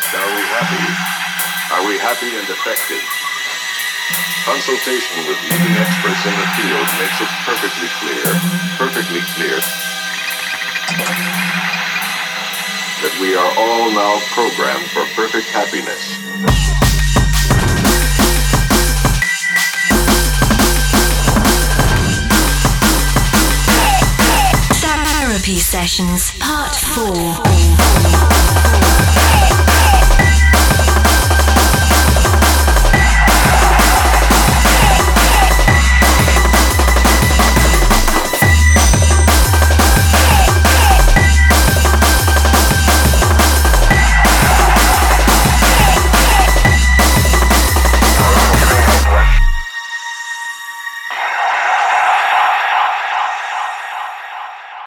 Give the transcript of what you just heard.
Are we happy? Are we happy and effective? Consultation with leading experts in the field makes it perfectly clear, that we are all now programmed for perfect happiness. Therapy Sessions, Part 4.